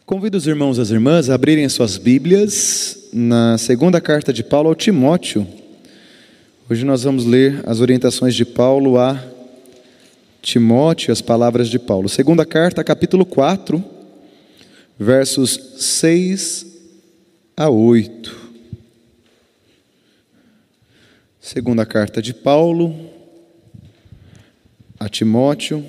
Convido os irmãos e as irmãs a abrirem as suas Bíblias na segunda carta de Paulo ao Timóteo. Hoje nós vamos ler as orientações de Paulo a Timóteo, as palavras de Paulo. Segunda carta, capítulo 4, versos 6 a 8. Segunda carta de Paulo a Timóteo,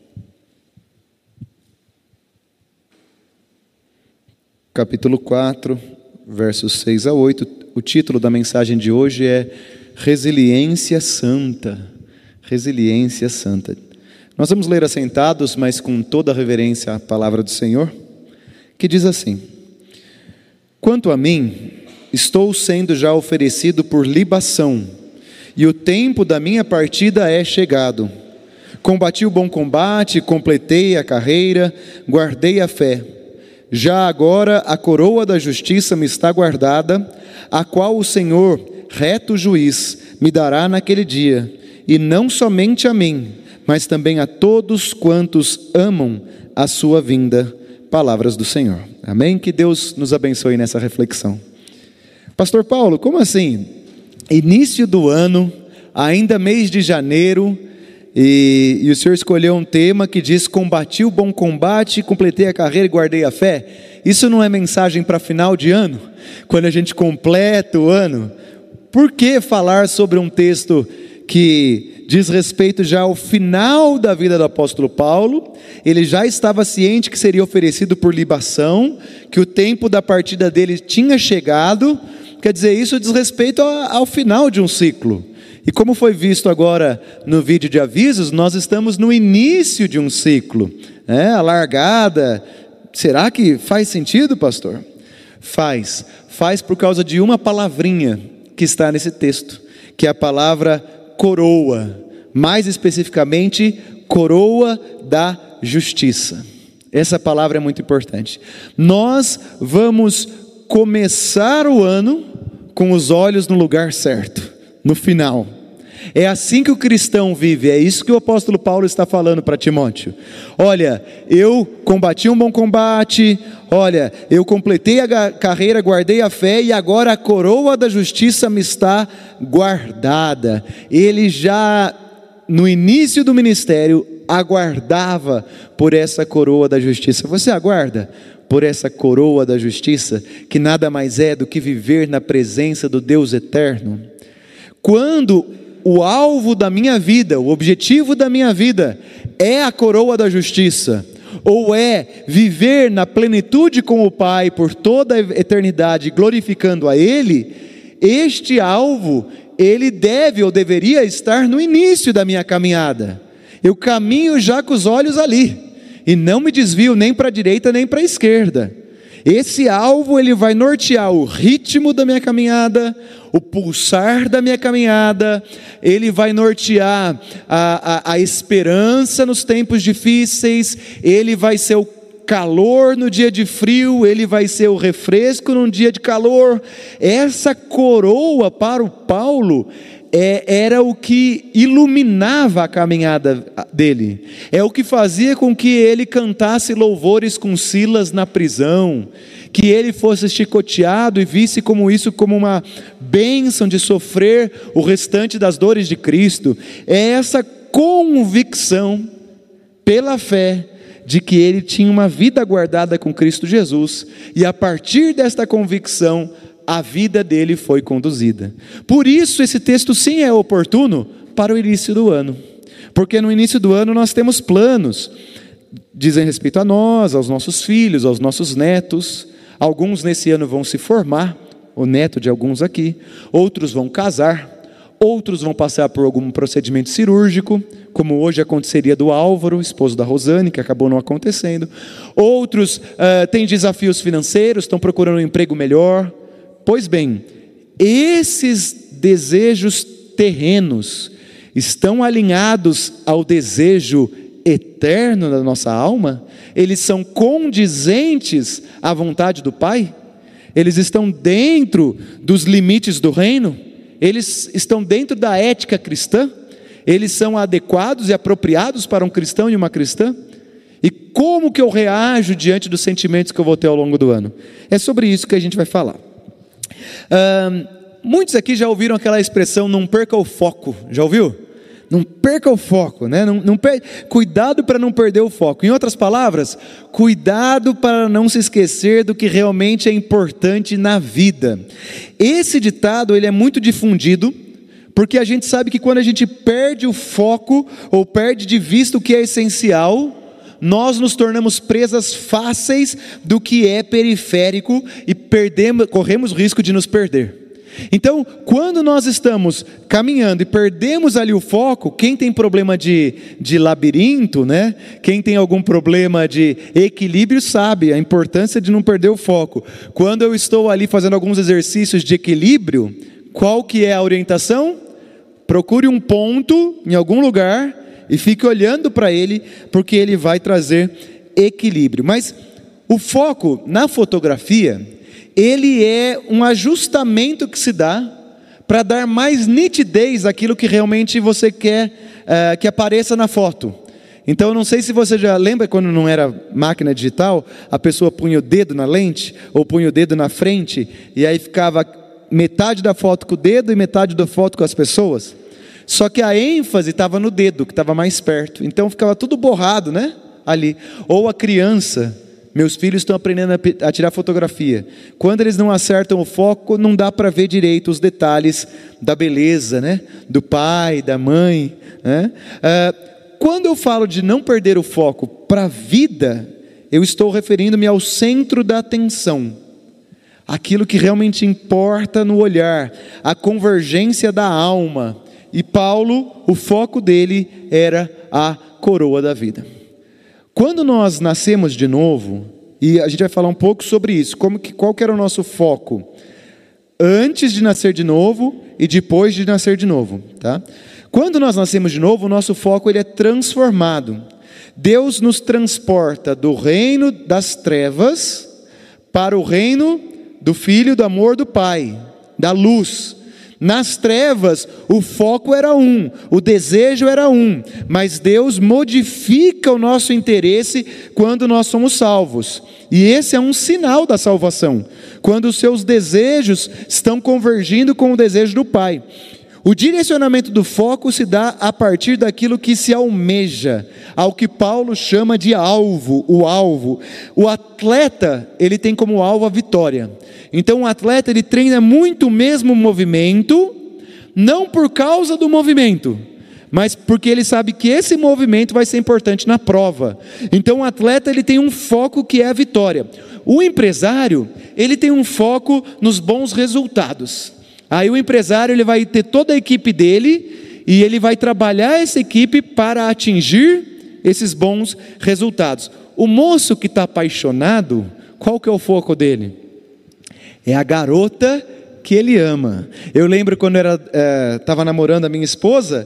capítulo 4, versos 6 a 8. O título da mensagem de hoje é Resiliência Santa. Resiliência Santa. Nós vamos ler assentados, mas com toda a reverência à palavra do Senhor, que diz assim: Quanto a mim, estou sendo já oferecido por libação, e o tempo da minha partida é chegado. Combati o bom combate, completei a carreira, guardei a fé. Já agora a coroa da justiça me está guardada, a qual o Senhor, reto juiz, me dará naquele dia, e não somente a mim, mas também a todos quantos amam a sua vinda. Palavras do Senhor. Amém? Que Deus nos abençoe nessa reflexão. Pastor Paulo, como assim? Início do ano, ainda mês de janeiro, e o Senhor escolheu um tema que diz: combati o bom combate, completei a carreira e guardei a fé. Isso não é mensagem para final de ano? Quando a gente completa o ano? Por que falar sobre um texto que diz respeito já ao final da vida do apóstolo Paulo? Ele já estava ciente que seria oferecido por libação, que o tempo da partida dele tinha chegado. Quer dizer, isso diz respeito ao final de um ciclo. E como foi visto agora no vídeo de avisos, nós estamos no início de um ciclo, a largada. Será que faz sentido, pastor? Faz por causa de uma palavrinha que está nesse texto, que é a palavra coroa, mais especificamente, coroa da justiça. Essa palavra é muito importante. Nós vamos começar o ano com os olhos no lugar certo, no final. É assim que o cristão vive, é isso que o apóstolo Paulo está falando para Timóteo. Olha, eu combati um bom combate, olha, eu completei a carreira, guardei a fé, e agora a coroa da justiça me está guardada. Ele já, no início do ministério, aguardava por essa coroa da justiça. Você aguarda por essa coroa da justiça, que nada mais é do que viver na presença do Deus eterno? Quando o alvo da minha vida, o objetivo da minha vida é a coroa da justiça, ou é viver na plenitude com o Pai por toda a eternidade, glorificando a Ele, este alvo, ele deve ou deveria estar no início da minha caminhada. Eu caminho já com os olhos ali, e não me desvio nem para a direita nem para a esquerda. Esse alvo, ele vai nortear o ritmo da minha caminhada, o pulsar da minha caminhada, ele vai nortear a esperança nos tempos difíceis, ele vai ser o calor no dia de frio, ele vai ser o refresco num dia de calor. Essa coroa para o Paulo era o que iluminava a caminhada dele, é o que fazia com que ele cantasse louvores com Silas na prisão, que ele fosse chicoteado e visse como uma bênção de sofrer o restante das dores de Cristo. É essa convicção pela fé de que ele tinha uma vida guardada com Cristo Jesus, e a partir desta convicção a vida dele foi conduzida. Por isso esse texto sim é oportuno para o início do ano, porque no início do ano nós temos planos, dizem respeito a nós, aos nossos filhos, aos nossos netos. Alguns nesse ano vão se formar, o neto de alguns aqui, outros vão casar, outros vão passar por algum procedimento cirúrgico, como hoje aconteceria do Álvaro, esposo da Rosane, que acabou não acontecendo. Outros têm desafios financeiros, estão procurando um emprego melhor. Pois bem, esses desejos terrenos estão alinhados ao desejo eterno da nossa alma? Eles são condizentes à vontade do Pai? Eles estão dentro dos limites do reino? Eles estão dentro da ética cristã? Eles são adequados e apropriados para um cristão e uma cristã? E como que eu reajo diante dos sentimentos que eu vou ter ao longo do ano. É sobre isso que a gente vai falar. Muitos aqui já ouviram aquela expressão, não perca o foco, já ouviu? Não perca o foco, né? Cuidado para não perder o foco. Em outras palavras, cuidado para não se esquecer do que realmente é importante na vida. Esse ditado, ele é muito difundido, porque a gente sabe que quando a gente perde o foco, ou perde de vista o que é essencial, nós nos tornamos presas fáceis do que é periférico e corremos risco de nos perder. Então, quando nós estamos caminhando e perdemos ali o foco, quem tem problema de labirinto, né? Quem tem algum problema de equilíbrio sabe a importância de não perder o foco. Quando eu estou ali fazendo alguns exercícios de equilíbrio, qual que é a orientação? Procure um ponto em algum lugar e fique olhando para ele, porque ele vai trazer equilíbrio. Mas o foco na fotografia, ele é um ajustamento que se dá para dar mais nitidez àquilo que realmente você quer que apareça na foto. Então, eu não sei se você já lembra quando não era máquina digital, a pessoa punha o dedo na lente, ou punha o dedo na frente, e aí ficava metade da foto com o dedo e metade da foto com as pessoas. Só que a ênfase estava no dedo, que estava mais perto. Então, ficava tudo borrado, né? Ali. Ou a criança... Meus filhos estão aprendendo a tirar fotografia. Quando eles não acertam o foco, não dá para ver direito os detalhes da beleza, né? Do pai, da mãe, né? Quando eu falo de não perder o foco para a vida, eu estou referindo-me ao centro da atenção. Aquilo que realmente importa no olhar, a convergência da alma. E Paulo, o foco dele era a coroa da vida. Quando nós nascemos de novo, e a gente vai falar um pouco sobre isso, qual que era o nosso foco? Antes de nascer de novo e depois de nascer de novo, tá? Quando nós nascemos de novo, o nosso foco ele é transformado. Deus nos transporta do reino das trevas para o reino do Filho, do amor do Pai, da luz. Nas trevas, o foco era o desejo era mas Deus modifica o nosso interesse quando nós somos salvos. E esse é um sinal da salvação, quando os seus desejos estão convergindo com o desejo do Pai. O direcionamento do foco se dá a partir daquilo que se almeja, ao que Paulo chama de alvo, o alvo. O atleta, ele tem como alvo a vitória. Então o atleta, ele treina muito o mesmo movimento, não por causa do movimento, mas porque ele sabe que esse movimento vai ser importante na prova. Então o atleta, ele tem um foco que é a vitória. O empresário, ele tem um foco nos bons resultados. Aí o empresário, ele vai ter toda a equipe dele e ele vai trabalhar essa equipe para atingir esses bons resultados. O moço que está apaixonado, qual que é o foco dele? É a garota que ele ama. Eu lembro quando eu estava namorando a minha esposa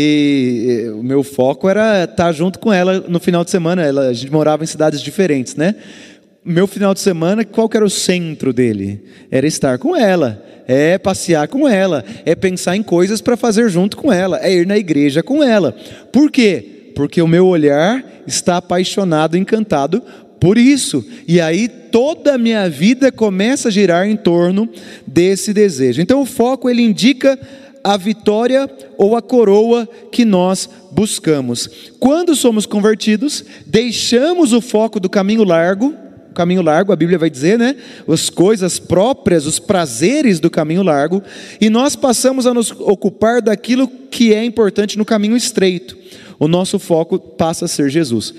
e o meu foco era estar junto com ela no final de semana. A gente morava em cidades diferentes, né? Meu final de semana, qual que era o centro dele? Era estar com ela, é passear com ela, é pensar em coisas para fazer junto com ela, é ir na igreja com ela. Por quê? Porque o meu olhar está apaixonado, encantado por isso. E aí toda a minha vida começa a girar em torno desse desejo. Então o foco, ele indica a vitória ou a coroa que nós buscamos. Quando somos convertidos, deixamos o foco do caminho largo, a Bíblia vai dizer, né? As coisas próprias, os prazeres do caminho largo, e nós passamos a nos ocupar daquilo que é importante no caminho estreito. O nosso foco passa a ser Jesus.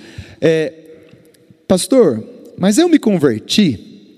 Pastor, mas eu me converti,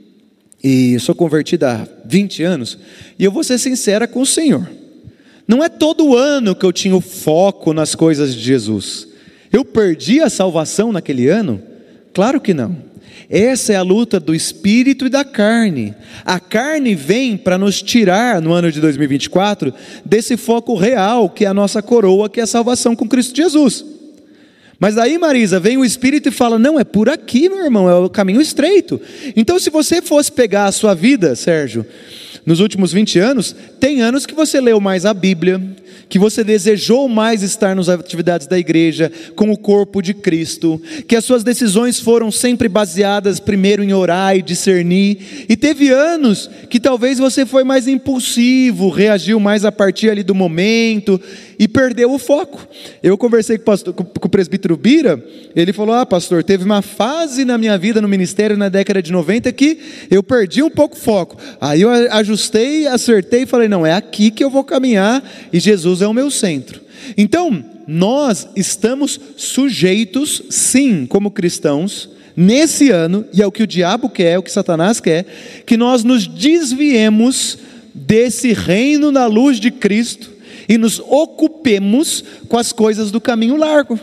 e sou convertido há 20 anos, e eu vou ser sincera com o Senhor. Não é todo ano que eu tinha o foco nas coisas de Jesus. Eu perdi a salvação naquele ano? Claro que não. Essa é a luta do espírito e da carne. A carne vem para nos tirar, no ano de 2024, desse foco real, que é a nossa coroa, que é a salvação com Cristo Jesus. Mas aí, Marisa, vem o Espírito e fala, não, é por aqui, meu irmão, é o caminho estreito. Então, se você fosse pegar a sua vida, Sérgio, nos últimos 20 anos, tem anos que você leu mais a Bíblia, que você desejou mais estar nas atividades da igreja, com o corpo de Cristo, que as suas decisões foram sempre baseadas primeiro em orar e discernir, e teve anos que talvez você foi mais impulsivo, reagiu mais a partir ali do momento, e perdeu o foco. Eu conversei com o presbítero Bira, ele falou: pastor, teve uma fase na minha vida no ministério na década de 90 que eu perdi um pouco o foco, aí eu ajustei, acertei e falei: não, é aqui que eu vou caminhar, e Jesus é o meu centro. Então, nós estamos sujeitos, sim, como cristãos, nesse ano, e é o que o diabo quer, é o que Satanás quer, que nós nos desviemos desse reino na luz de Cristo, e nos ocupemos com as coisas do caminho largo,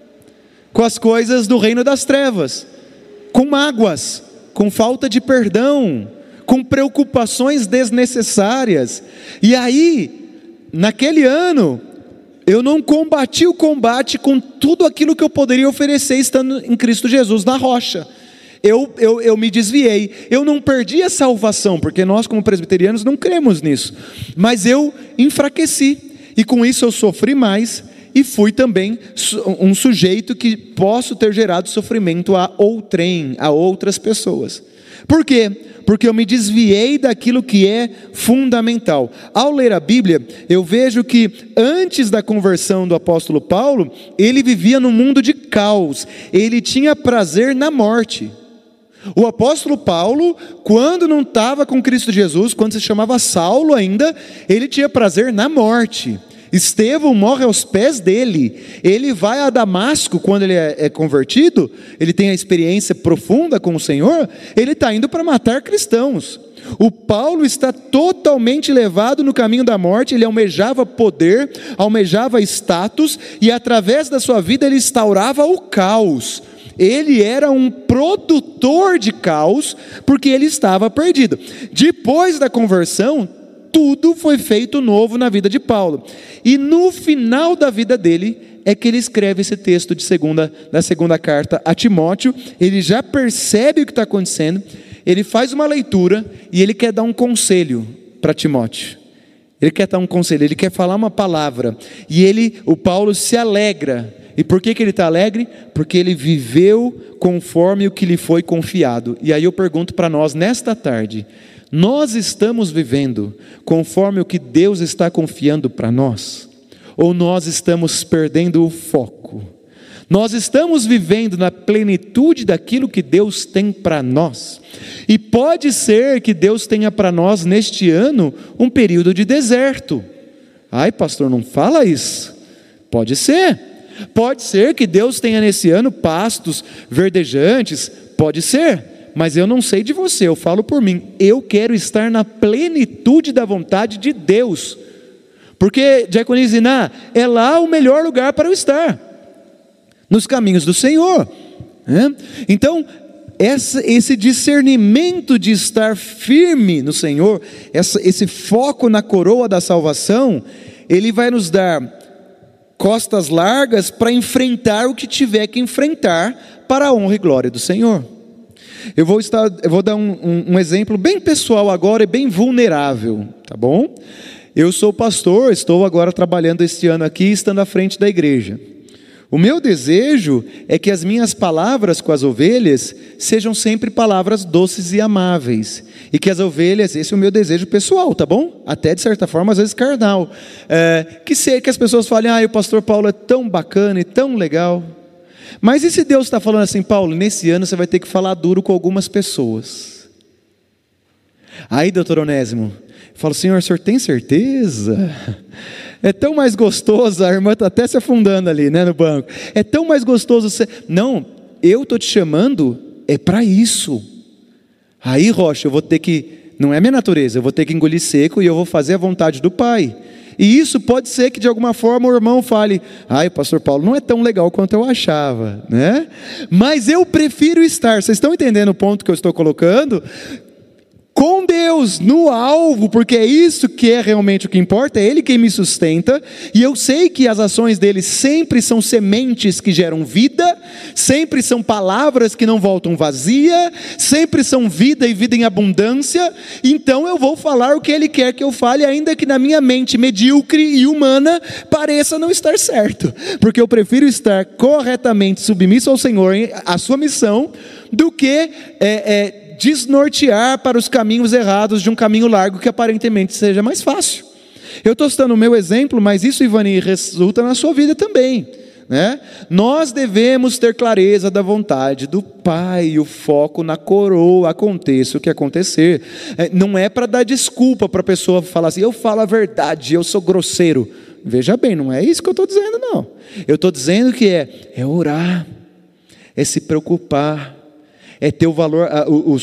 com as coisas do reino das trevas, com mágoas, com falta de perdão, com preocupações desnecessárias. E aí, naquele ano, eu não combati o combate com tudo aquilo que eu poderia oferecer estando em Cristo Jesus na rocha. Eu me desviei, eu não perdi a salvação, porque nós como presbiterianos não cremos nisso, mas eu enfraqueci, e com isso eu sofri mais, e fui também um sujeito que posso ter gerado sofrimento a outrem, a outras pessoas. Por quê? Porque eu me desviei daquilo que é fundamental. Ao ler a Bíblia, eu vejo que antes da conversão do apóstolo Paulo, ele vivia num mundo de caos, ele tinha prazer na morte. O apóstolo Paulo, quando não estava com Cristo Jesus, quando se chamava Saulo ainda, ele tinha prazer na morte. Estevão morre aos pés dele, ele vai a Damasco quando ele é convertido, ele tem a experiência profunda com o Senhor, ele está indo para matar cristãos. O Paulo está totalmente levado no caminho da morte, ele almejava poder, almejava status, e através da sua vida ele instaurava o caos. Ele era um produtor de caos, porque ele estava perdido. Depois da conversão, tudo foi feito novo na vida de Paulo, e no final da vida dele, é que ele escreve esse texto da segunda carta a Timóteo. Ele já percebe o que está acontecendo, ele faz uma leitura, e ele quer dar um conselho para Timóteo, ele quer dar um conselho, ele quer falar uma palavra, e o Paulo se alegra. E por que ele está alegre? Porque ele viveu conforme o que lhe foi confiado. E aí eu pergunto para nós nesta tarde, nós estamos vivendo conforme o que Deus está confiando para nós? Ou nós estamos perdendo o foco? Nós estamos vivendo na plenitude daquilo que Deus tem para nós? E pode ser que Deus tenha para nós neste ano um período de deserto. Ai, pastor, não fala isso. Pode ser. Pode ser que Deus tenha nesse ano pastos verdejantes. Pode ser. Mas eu não sei de você, eu falo por mim, eu quero estar na plenitude da vontade de Deus, porque, Diaconisa Iná, é lá o melhor lugar para eu estar, nos caminhos do Senhor, né? Então, esse discernimento de estar firme no Senhor, esse foco na coroa da salvação, ele vai nos dar costas largas para enfrentar o que tiver que enfrentar, para a honra e glória do Senhor. Eu vou dar um exemplo bem pessoal agora e bem vulnerável, tá bom? Eu sou pastor, estou agora trabalhando este ano aqui, estando à frente da igreja. O meu desejo é que as minhas palavras com as ovelhas sejam sempre palavras doces e amáveis, e que as ovelhas, esse é o meu desejo pessoal, tá bom? Até de certa forma, às vezes carnal, que as pessoas falem: o pastor Paulo é tão bacana e tão legal. Mas e se Deus está falando assim: Paulo, nesse ano você vai ter que falar duro com algumas pessoas? Aí, doutor Onésimo, eu falo: Senhor, o senhor tem certeza? É tão mais gostoso, a irmã está até se afundando ali, né, no banco. É tão mais gostoso você... Não, eu estou te chamando, é para isso. Aí, Rocha, eu vou ter que... Não é minha natureza, eu vou ter que engolir seco, e eu vou fazer a vontade do Pai. E isso pode ser que de alguma forma o irmão fale: o pastor Paulo não é tão legal quanto eu achava, né? Mas eu prefiro estar, vocês estão entendendo o ponto que eu estou colocando? com Deus no alvo, porque é isso que é realmente o que importa, é Ele quem me sustenta, e eu sei que as ações dele sempre são sementes que geram vida, sempre são palavras que não voltam vazia, sempre são vida e vida em abundância, então eu vou falar o que Ele quer que eu fale, ainda que na minha mente medíocre e humana pareça não estar certo, porque eu prefiro estar corretamente submisso ao Senhor, à sua missão, do que desnortear para os caminhos errados de um caminho largo que aparentemente seja mais fácil. Eu estou citando o meu exemplo, mas isso, Ivani, resulta na sua vida também, né? Nós devemos ter clareza da vontade do Pai, o foco na coroa, aconteça o que acontecer. Não é para dar desculpa para a pessoa falar assim, eu falo a verdade, eu sou grosseiro. Veja bem, não é isso que eu estou dizendo, não. Eu estou dizendo que é orar, é se preocupar, é ter o valor,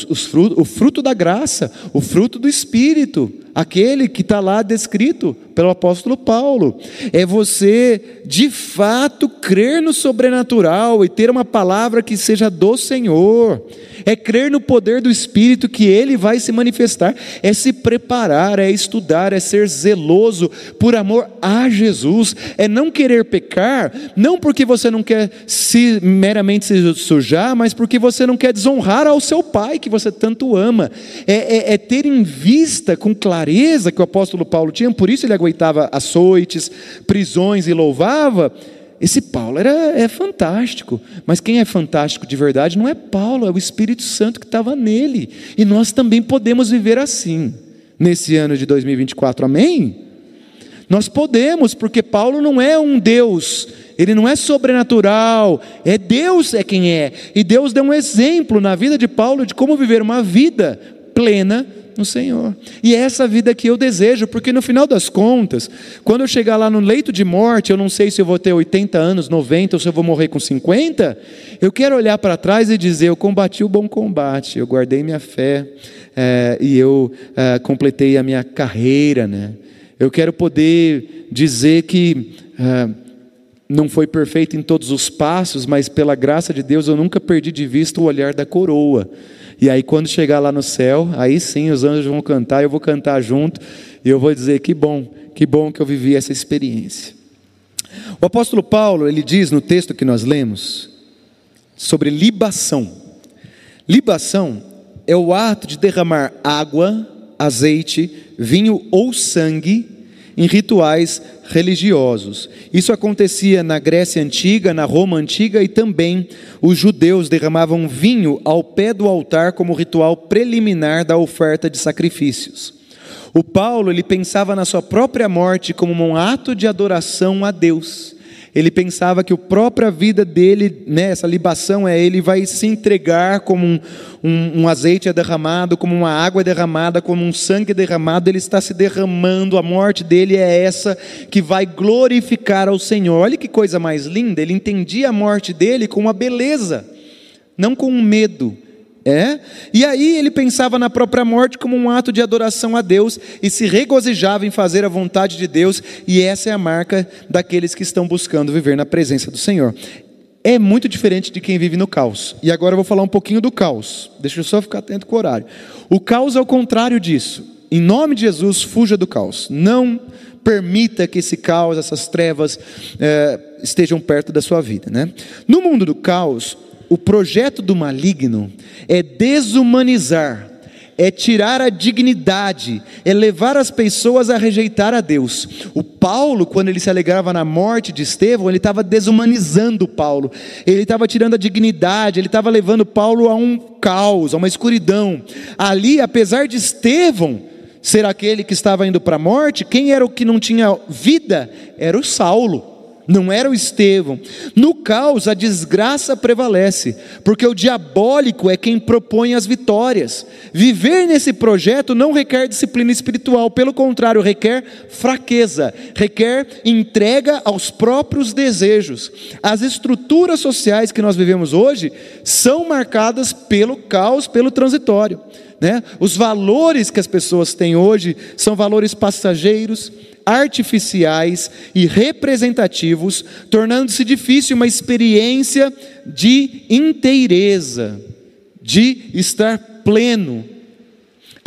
o fruto da graça, o fruto do Espírito, aquele que está lá descrito pelo apóstolo Paulo. É você de fato crer no sobrenatural e ter uma palavra que seja do Senhor, é crer no poder do Espírito que Ele vai se manifestar, é se preparar, é estudar, é ser zeloso por amor a Jesus, é não querer pecar, não porque você não quer meramente se sujar, mas porque você não quer desonrar ao seu Pai que você tanto ama, é ter em vista com clareza que o apóstolo Paulo tinha, por isso ele aguentava açoites, prisões e louvava. Esse Paulo é fantástico, mas quem é fantástico de verdade não é Paulo, é o Espírito Santo que estava nele, e nós também podemos viver assim, nesse ano de 2024, amém? Nós podemos, porque Paulo não é um Deus, ele não é sobrenatural, é Deus é quem é, e Deus deu um exemplo na vida de Paulo, de como viver uma vida plena no Senhor, e é essa vida que eu desejo, porque no final das contas, quando eu chegar lá no leito de morte, eu não sei se eu vou ter 80 anos, 90, ou se eu vou morrer com 50, eu quero olhar para trás e dizer, eu combati o bom combate, eu guardei minha fé, e eu completei a minha carreira, né? Eu quero poder dizer que não foi perfeito em todos os passos, mas pela graça de Deus eu nunca perdi de vista o olhar da coroa. E aí quando chegar lá no céu, aí sim os anjos vão cantar, eu vou cantar junto, e eu vou dizer, que bom que eu vivi essa experiência. O apóstolo Paulo, ele diz no texto que nós lemos, sobre libação. Libação é o ato de derramar água, azeite, vinho ou sangue em rituais religiosos. Isso acontecia na Grécia Antiga, na Roma Antiga, e também os judeus derramavam vinho ao pé do altar como ritual preliminar da oferta de sacrifícios. O Paulo, ele pensava na sua própria morte como um ato de adoração a Deus. Ele pensava que a própria vida dele, né, essa libação ele vai se entregar como um azeite é derramado, como uma água é derramada, como um sangue é derramado, ele está se derramando, a morte dele é essa que vai glorificar ao Senhor. Olha que coisa mais linda, ele entendia a morte dele com uma beleza, não com um medo. E aí ele pensava na própria morte como um ato de adoração a Deus e se regozijava em fazer a vontade de Deus, e essa é a marca daqueles que estão buscando viver na presença do Senhor. É muito diferente de quem vive no caos. E agora eu vou falar um pouquinho do caos. Deixa eu só ficar atento com o horário. O caos é o contrário disso. Em nome de Jesus, fuja do caos. Não permita que esse caos, essas trevas estejam perto da sua vida, né? No mundo do caos, o projeto do maligno é desumanizar, é tirar a dignidade, é levar as pessoas a rejeitar a Deus. O Paulo, quando ele se alegrava na morte de Estevão, ele estava desumanizando Paulo, ele estava tirando a dignidade, ele estava levando Paulo a um caos, a uma escuridão. Ali, apesar de Estevão ser aquele que estava indo para a morte, quem era o que não tinha vida? Era o Saulo. Não era o Estevão. No caos a desgraça prevalece, porque o diabólico é quem propõe as vitórias. Viver nesse projeto não requer disciplina espiritual, pelo contrário, requer fraqueza, requer entrega aos próprios desejos. As estruturas sociais que nós vivemos hoje são marcadas pelo caos, pelo transitório, né? Os valores que as pessoas têm hoje são valores passageiros, artificiais e representativos, tornando-se difícil uma experiência de inteireza, de estar pleno.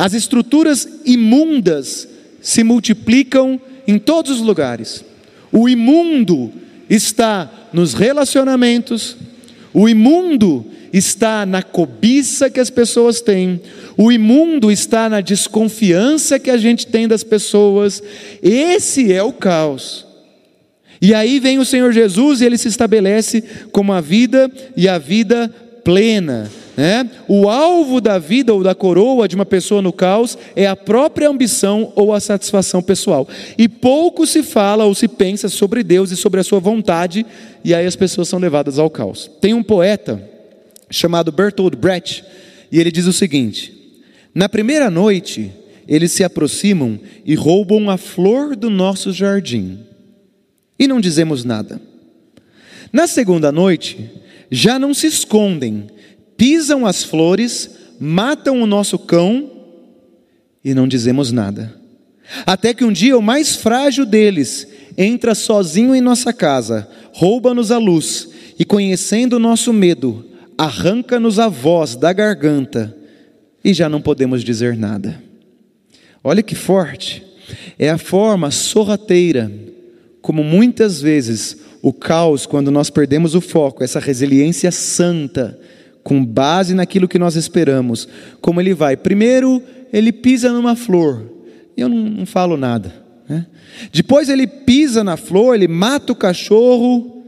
As estruturas imundas se multiplicam em todos os lugares. O imundo está nos relacionamentos, o imundo está na cobiça que as pessoas têm, o imundo está na desconfiança que a gente tem das pessoas. Esse é o caos. E aí vem o Senhor Jesus e Ele se estabelece como a vida e a vida plena, né? O alvo da vida ou da coroa de uma pessoa no caos é a própria ambição ou a satisfação pessoal. E pouco se fala ou se pensa sobre Deus e sobre a sua vontade, e aí as pessoas são levadas ao caos. Tem um poeta chamado Bertolt Brecht, e ele diz o seguinte: na primeira noite, eles se aproximam e roubam a flor do nosso jardim, e não dizemos nada. Na segunda noite, já não se escondem, pisam as flores, matam o nosso cão, e não dizemos nada. Até que um dia o mais frágil deles entra sozinho em nossa casa, rouba-nos a luz, e conhecendo o nosso medo, arranca-nos a voz da garganta, e já não podemos dizer nada. Olha que forte, é a forma sorrateira, como muitas vezes o caos, quando nós perdemos o foco, essa resiliência santa, com base naquilo que nós esperamos, como ele vai, primeiro ele pisa numa flor, e eu não falo nada, né? Depois ele pisa na flor, ele mata o cachorro,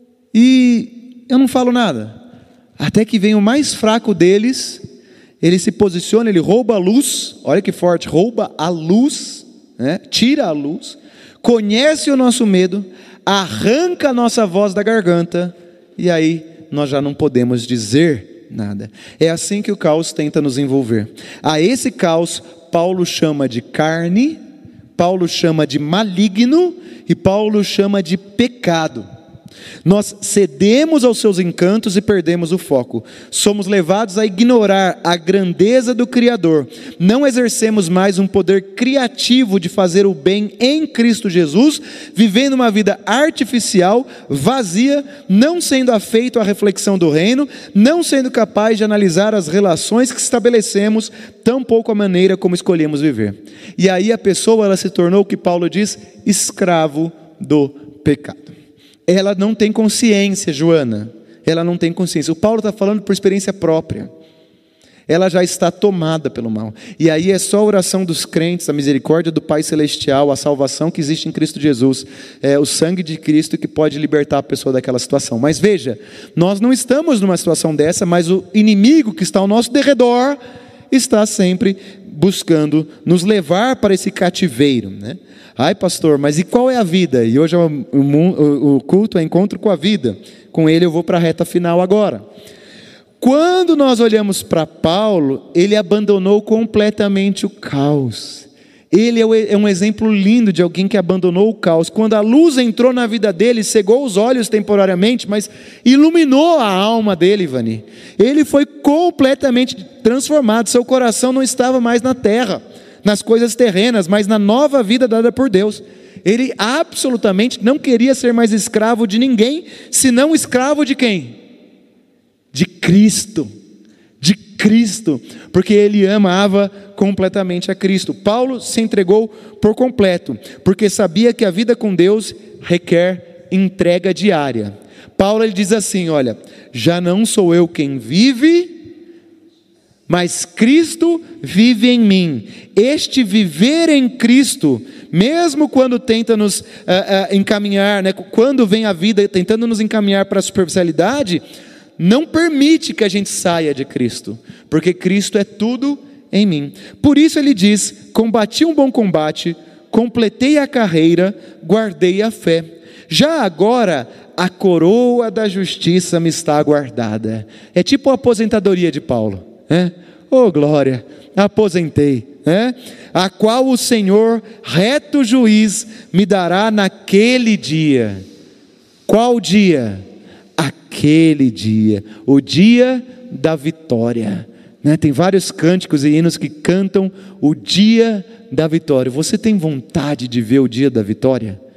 e eu não falo nada. Até que vem o mais fraco deles, ele se posiciona, ele rouba a luz, olha que forte, rouba a luz, né? Tira a luz, conhece o nosso medo, arranca a nossa voz da garganta, e aí nós já não podemos dizer nada. É assim que o caos tenta nos envolver. A esse caos, Paulo chama de carne, Paulo chama de maligno, e Paulo chama de pecado. Nós cedemos aos seus encantos e perdemos o foco. Somos levados a ignorar a grandeza do Criador. Não exercemos mais um poder criativo de fazer o bem em Cristo Jesus, vivendo uma vida artificial, vazia, não sendo afeito à reflexão do reino, não sendo capaz de analisar as relações que estabelecemos, tampouco a maneira como escolhemos viver. E aí a pessoa, ela se tornou, o que Paulo diz, escravo do pecado. Ela não tem consciência, Joana, ela não tem consciência. O Paulo está falando por experiência própria. Ela já está tomada pelo mal. E aí é só a oração dos crentes, a misericórdia do Pai Celestial, a salvação que existe em Cristo Jesus, o sangue de Cristo que pode libertar a pessoa daquela situação. Mas veja, nós não estamos numa situação dessa, mas o inimigo que está ao nosso derredor está sempre buscando nos levar para esse cativeiro, né? Ai, pastor, mas e qual é a vida? E hoje o culto é encontro com a vida. Com ele eu vou para a reta final agora. Quando nós olhamos para Paulo, ele abandonou completamente o caos. Ele é um exemplo lindo de alguém que abandonou o caos. Quando a luz entrou na vida dele, cegou os olhos temporariamente, mas iluminou a alma dele, Ivani. Ele foi completamente transformado. Seu coração não estava mais na terra, nas coisas terrenas, mas na nova vida dada por Deus. Ele absolutamente não queria ser mais escravo de ninguém, senão escravo de quem? De Cristo. De Cristo, porque ele amava completamente a Cristo. Paulo se entregou por completo, porque sabia que a vida com Deus requer entrega diária. Paulo ele diz assim, olha, já não sou eu quem vive, mas Cristo vive em mim. Este viver em Cristo, mesmo quando tenta nos encaminhar, né, quando vem a vida tentando nos encaminhar para a superficialidade, não permite que a gente saia de Cristo, porque Cristo é tudo em mim. Por isso ele diz, combati um bom combate, completei a carreira, guardei a fé. Já agora, a coroa da justiça me está guardada. É tipo a aposentadoria de Paulo, né? Oh glória, aposentei, né? A qual o Senhor, reto juiz, me dará naquele dia. Qual dia? Aquele dia, o dia da vitória, né? Tem vários cânticos e hinos que cantam o dia da vitória. Você tem vontade de ver o dia da vitória?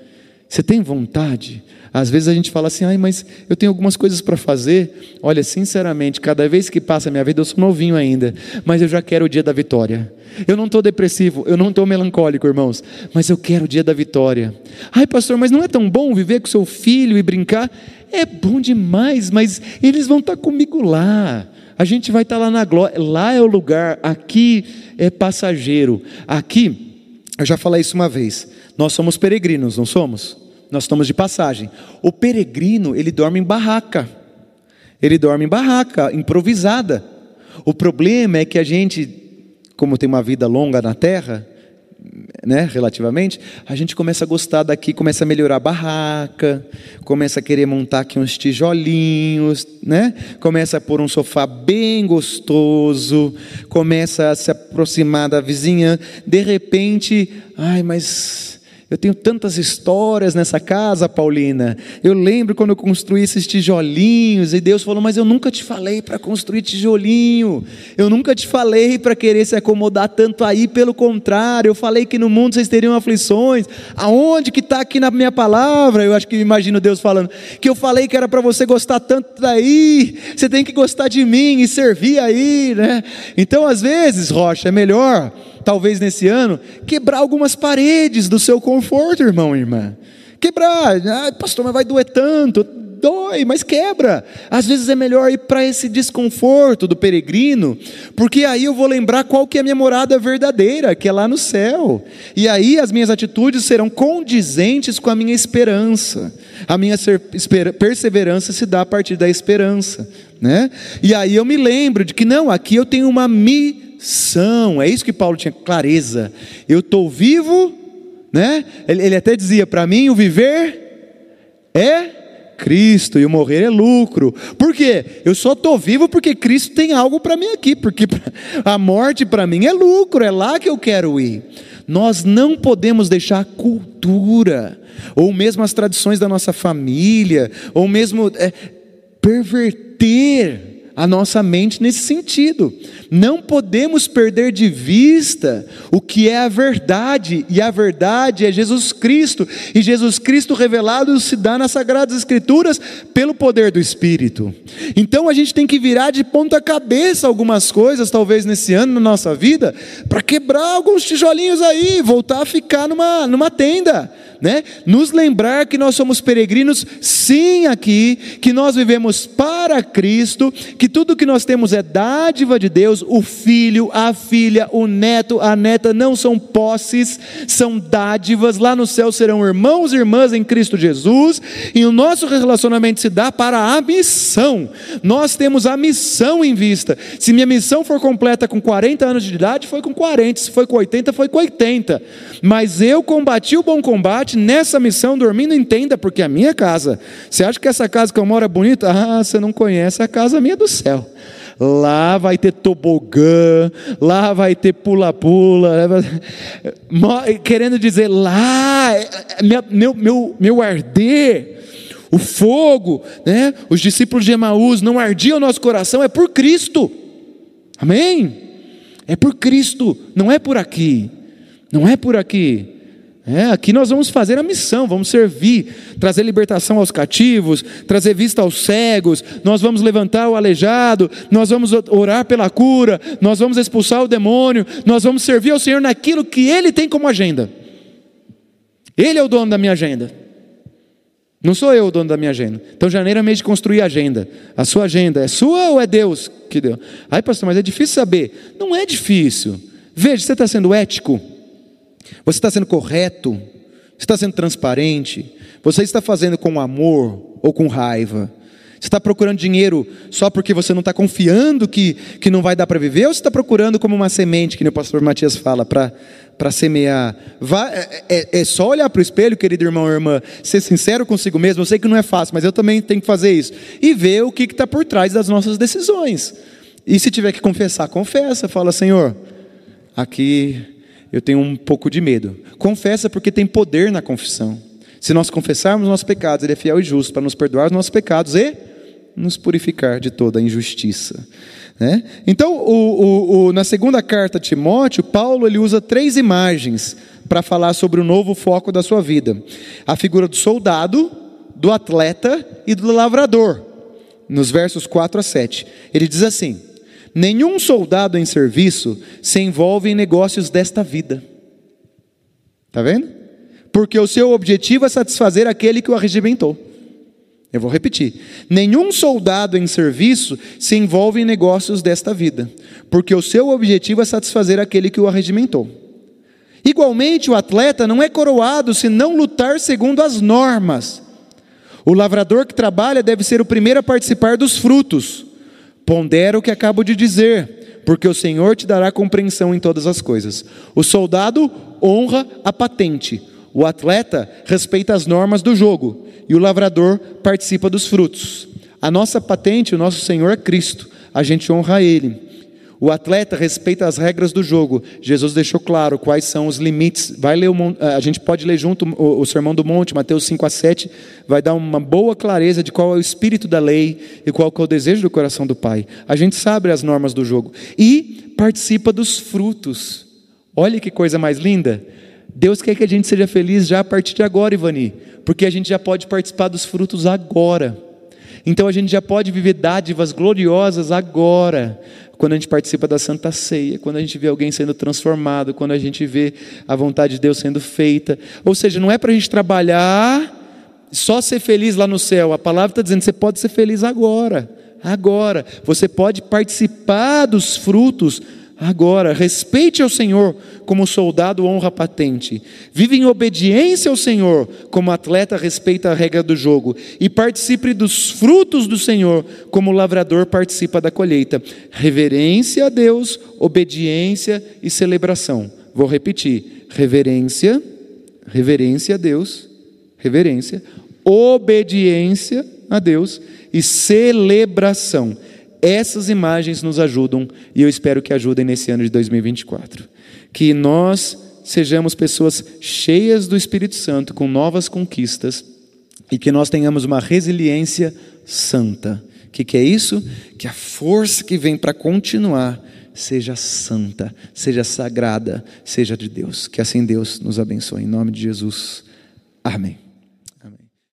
Você tem vontade? Às vezes a gente fala assim, ai, mas eu tenho algumas coisas para fazer. Olha, sinceramente, cada vez que passa a minha vida, eu sou novinho ainda, mas eu já quero o dia da vitória. Eu não estou depressivo, eu não estou melancólico, irmãos, mas eu quero o dia da vitória. Ai, pastor, mas não é tão bom viver com seu filho e brincar? É bom demais, mas eles vão estar comigo lá. A gente vai estar lá na glória. Lá é o lugar, aqui é passageiro. Aqui, eu já falei isso uma vez, nós somos peregrinos, não somos? Nós estamos de passagem. O peregrino, ele dorme em barraca. Ele dorme em barraca, improvisada. O problema é que a gente, como tem uma vida longa na terra, né, relativamente, a gente começa a gostar daqui, começa a melhorar a barraca, começa a querer montar aqui uns tijolinhos, né? Começa a pôr um sofá bem gostoso, começa a se aproximar da vizinha, de repente, ai, mas eu tenho tantas histórias nessa casa, Paulina. Eu lembro quando eu construí esses tijolinhos, e Deus falou, mas eu nunca te falei para construir tijolinho, eu nunca te falei para querer se acomodar tanto aí, pelo contrário, eu falei que no mundo vocês teriam aflições. Aonde que está aqui na minha palavra? Eu acho que imagino Deus falando, que eu falei que era para você gostar tanto daí, você tem que gostar de mim e servir aí, né? Então às vezes, Rocha, é melhor, talvez nesse ano, quebrar algumas paredes do seu conforto, irmão e irmã. Quebrar, pastor, mas vai doer tanto. Dói, mas quebra. Às vezes é melhor ir para esse desconforto do peregrino, porque aí eu vou lembrar qual que é a minha morada verdadeira, que é lá no céu. E aí as minhas atitudes serão condizentes com a minha esperança. A minha perseverança se dá a partir da esperança, né? E aí eu me lembro de que não, aqui eu tenho uma missão. É isso que Paulo tinha clareza. Eu estou vivo, né? Ele até dizia, para mim o viver é Cristo e o morrer é lucro. Por quê? Eu só estou vivo porque Cristo tem algo para mim aqui, porque a morte para mim é lucro, é lá que eu quero ir. Nós não podemos deixar a cultura, ou mesmo as tradições da nossa família, ou mesmo perverter a nossa mente nesse sentido. Não podemos perder de vista o que é a verdade, e a verdade é Jesus Cristo, e Jesus Cristo revelado se dá nas Sagradas Escrituras pelo poder do Espírito. Então a gente tem que virar de ponta cabeça algumas coisas, talvez nesse ano na nossa vida, para quebrar alguns tijolinhos aí, voltar a ficar numa tenda, né? Nos lembrar que nós somos peregrinos sim aqui, que nós vivemos para Cristo, que tudo que nós temos é dádiva de Deus. O filho, a filha, o neto, a neta não são posses, são dádivas. Lá no céu serão irmãos e irmãs em Cristo Jesus, e o nosso relacionamento se dá para a missão. Nós temos a missão em vista. Se minha missão for completa com 40 anos de idade, foi com 40, se foi com 80, foi com 80, mas eu combati o bom combate nessa missão, dormindo em tenda, porque a minha casa, você acha que essa casa que eu moro é bonita? Você não conhece a casa minha do céu. Lá vai ter tobogã, lá vai ter pula-pula, querendo dizer, lá, meu arder, o fogo, né? Os discípulos de Emaús, não ardia o nosso coração, é por Cristo, amém? É por Cristo, não é por aqui, não é por aqui. Aqui nós vamos fazer a missão, vamos servir, trazer libertação aos cativos, trazer vista aos cegos, nós vamos levantar o aleijado, nós vamos orar pela cura, nós vamos expulsar o demônio, nós vamos servir ao Senhor naquilo que Ele tem como agenda. Ele é o dono da minha agenda, não sou eu o dono da minha agenda. Então janeiro é mês de construir a agenda. A sua agenda é sua ou é Deus que deu? Aí pastor, mas é difícil saber. Não é difícil. Veja, você está sendo ético? Você está sendo correto? Você está sendo transparente? Você está fazendo com amor ou com raiva? Você está procurando dinheiro só porque você não está confiando que não vai dar para viver? Ou você está procurando como uma semente, que o pastor Matias fala, para semear? É só olhar para o espelho, querido irmão ou irmã, ser sincero consigo mesmo. Eu sei que não é fácil, mas eu também tenho que fazer isso, e ver o que está por trás das nossas decisões. E se tiver que confessar, confessa. Fala, Senhor, aqui eu tenho um pouco de medo. Confessa, porque tem poder na confissão. Se nós confessarmos nossos pecados, Ele é fiel e justo para nos perdoar os nossos pecados e nos purificar de toda a injustiça, né? Então, na segunda carta a Timóteo, Paulo ele usa 3 imagens para falar sobre o novo foco da sua vida. A figura do soldado, do atleta e do lavrador. Nos versos 4 a 7. Ele diz assim: nenhum soldado em serviço se envolve em negócios desta vida. Está vendo? Porque o seu objetivo é satisfazer aquele que o arregimentou. Eu vou repetir. Nenhum soldado em serviço se envolve em negócios desta vida, porque o seu objetivo é satisfazer aquele que o arregimentou. Igualmente, o atleta não é coroado se não lutar segundo as normas. O lavrador que trabalha deve ser o primeiro a participar dos frutos. Pondera o que acabo de dizer, porque o Senhor te dará compreensão em todas as coisas. O soldado honra a patente. O atleta respeita as normas do jogo. E o lavrador participa dos frutos. A nossa patente, o nosso Senhor é Cristo. A gente honra Ele. O atleta respeita as regras do jogo. Jesus deixou claro quais são os limites. Vai ler a gente pode ler junto o Sermão do Monte, Mateus 5 a 7. Vai dar uma boa clareza de qual é o espírito da lei e qual é o desejo do coração do Pai. A gente sabe as normas do jogo. E participa dos frutos. Olha que coisa mais linda. Deus quer que a gente seja feliz já a partir de agora, Ivani, porque a gente já pode participar dos frutos agora. Então a gente já pode viver dádivas gloriosas agora, quando a gente participa da Santa Ceia, quando a gente vê alguém sendo transformado, quando a gente vê a vontade de Deus sendo feita. Ou seja, não é para a gente trabalhar, só ser feliz lá no céu. A palavra está dizendo que você pode ser feliz agora. Agora, você pode participar dos frutos agora. Respeite ao Senhor como o soldado honra a patente. Vive em obediência ao Senhor como o atleta respeita a regra do jogo. E participe dos frutos do Senhor como o lavrador participa da colheita. Reverência a Deus, obediência e celebração. Vou repetir. Reverência a Deus, obediência a Deus e celebração. Essas imagens nos ajudam e eu espero que ajudem nesse ano de 2024. Que nós sejamos pessoas cheias do Espírito Santo, com novas conquistas, e que nós tenhamos uma resiliência santa. O que é isso? Que a força que vem para continuar seja santa, seja sagrada, seja de Deus. Que assim Deus nos abençoe. Em nome de Jesus. Amém.